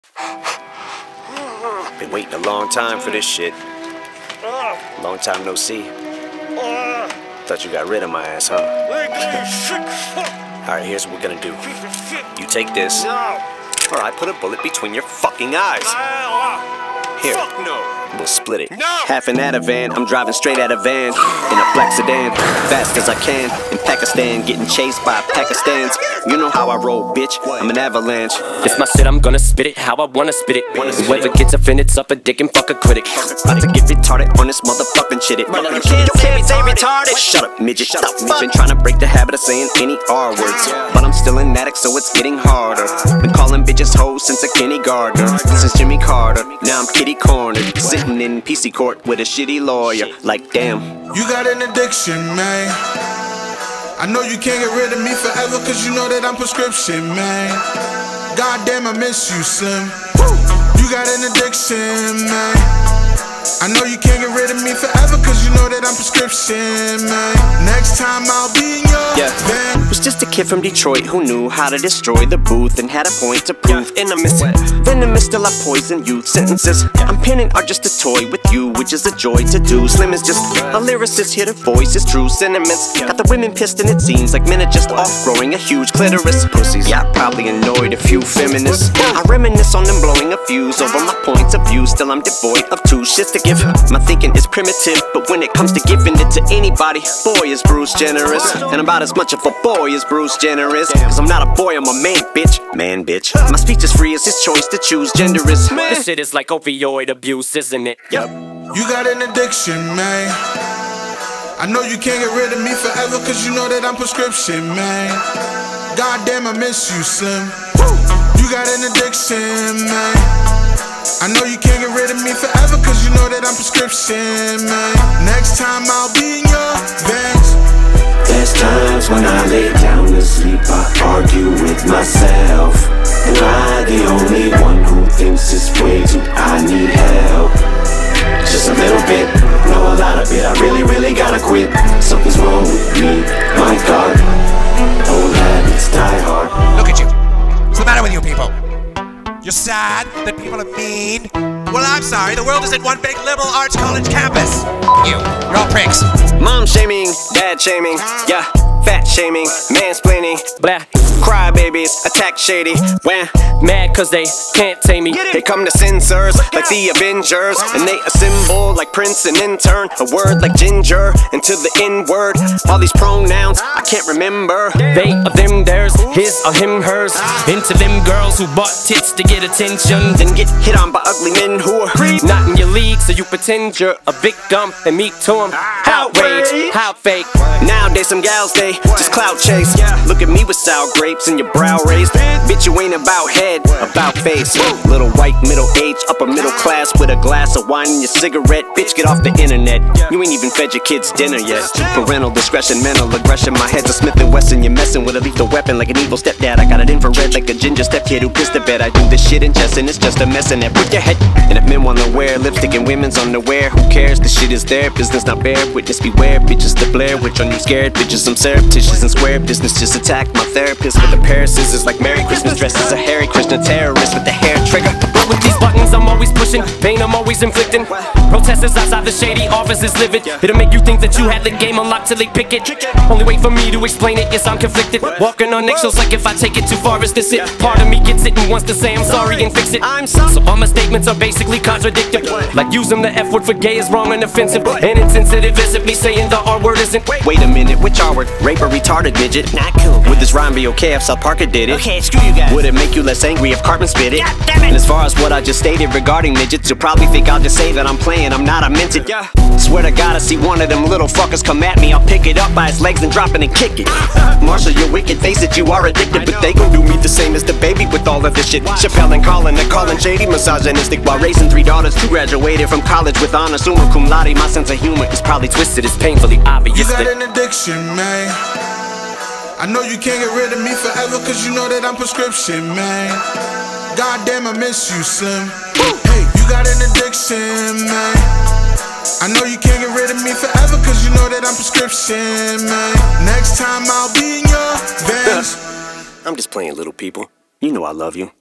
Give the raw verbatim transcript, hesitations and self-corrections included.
Been waiting a long time for this shit. Long time no see. Thought you got rid of my ass, huh? Alright, here's what we're gonna do. You take this, or I put a bullet between your fucking eyes. Here, we'll split it. Half an Ativan, I'm driving straight out of van in a black sedan, fast as I can. In Pakistan, getting chased by Pakistans. You know how I roll, bitch, I'm an avalanche. It's my shit, I'm gonna spit it how I wanna spit it. Whoever gets offended, suck a dick and fuck a critic. About to get retarded on this motherfucking shit. It. You can't say, say retarded. Shut up, midget. Shut up. We've been trying to break the habit of saying any R words, but I'm still an addict, so it's getting harder. Been calling bitches hoes since a kindergartner, since Jimmy Carter. Now I'm kitty cornered, sitting in P C court with a shitty lawyer. Like damn, you got an addiction, man. I know you can't get rid of me forever, cause you know that I'm prescription, man. Goddamn, I miss you, Slim. You got an addiction, man. I know you can't get rid of me forever, cause you know that I'm prescription, man. Next time I'll be in your yeah. van. Was just a kid from Detroit who knew how to destroy the booth and had a point to prove. And I'm missing venomous till I poison youth. Sentences I'm penning are just a toy with you, which is a joy to do. Slim is just a lyricist, here to voice his true sentiments. Got the women pissed and it seems like men are just off growing a huge clitoris. Pussies, yeah, I probably annoyed a few feminists. I reminisce on them blowing a fuse over my points of view. Still I'm devoid of two shits to give. My thinking is primitive, but when it comes to giving it to anybody, boy is Bruce generous. And I'm about as much of a boy as Bruce Jenner is. Cause I'm not a boy, I'm a man, bitch. Man, bitch. My speech is free as his choice to choose gender is. This shit is like opioid abuse, isn't it? Yep. You got an addiction, man. I know you can't get rid of me forever, cause you know that I'm prescription, man. Goddamn, I miss you, Slim. You got an addiction, man. I know you can't get rid of me forever, cause you know that I'm prescription, man. Next time I'll be in your veins. There's times when I lay down to sleep, I argue with myself. Am I the only one who thinks it's way too I need help? Just a little bit, no a lot of it. I really, really gotta quit. Something's wrong with me, my God. Old habits die hard. Look at you. What's the matter with you people? You're sad that people are mean? Well, I'm sorry, the world isn't one big liberal arts college campus. You, you're all pricks. Mom shaming, dad shaming, yeah. Fat shaming, mansplaining, Blah. crybabies, attack shady, wham. Mad cause they can't tame me. They come to censors like the Avengers, and they assemble like Prince and intern. A word like ginger into the N word. All these pronouns I can't remember. They are them, theirs, his or him, hers. Into them girls who bought tits to get attention, Then get hit on by ugly men who are not in your league, so you pretend you're a victim and meet to them. Outrage, how fake. Nowadays some gals they just clout chase. Look at me with sour grapes and your brow raised. Bitch, you ain't about head, about face. Little white middle age, upper middle class with a glass of wine and your cigarette. Bitch, get off the internet. You ain't even fed your kids dinner yet. Parental discretion, mental aggression. My head's a Smith and Wesson. You're messing with a lethal weapon like an evil stepdad. I got it infrared like a ginger stepkid who pissed the bed. I do this shit in jest and it's just a mess in there. Put your head. And if men wanna wear lipstick and women's underwear, who cares? This shit is their business, not fair. Witness beware, bitches the Blair Witch on you scared. Bitches I'm surreptitious and square business. Just attack my therapist with a pair of scissors like Merry Christmas dresses. A Harry Krishna terrorist with the hair trigger. But with these buttons I'm always pushing, pain I'm always inflicting. Protesters outside the shady offices livid. It'll make you think that you had the game unlocked till they pick it. Only wait for me to explain it, yes I'm conflicted. Walking on eggshells like if I take it too far is this it. Part of me gets it and wants to say I'm sorry and fix it. I'm sorry. So all my statements are basically contradictory. Like using the F word for gay is wrong and offensive, and insensitive as if me saying the R word isn't. Wait a minute, which R word? Rape or retarded midget? Not cool. Would this rhyme be okay if South Parker did it? Okay, screw you guys. Would it make you less angry if Cartman spit it? God damn it. And as far as what I just stated regarding midgets, you'll probably think I'll just say that I'm playing, I'm not, I meant it. Yeah. Swear to God, I see one of them little fuckers come at me, I'll pick it up by its legs and drop it and kick it. Marshall, your wicked face that you are addicted, but they gon' do me the same as the baby with all of this shit. Chappelle and Colin, they're calling shady misogynistic while raising three daughters who graduated from college with honors, summa cum laude. My sense of humor is probably twisted, it's painfully obvious. You got an addiction, man. I know you can't get rid of me forever, cause you know that I'm prescription, man. Goddamn, I miss you, Slim. Hey, you got an addiction, man. I know you can't get rid of me forever, cause you know that I'm prescription, man. Next time I'll be in your veins. I'm just playing, little people. You know I love you.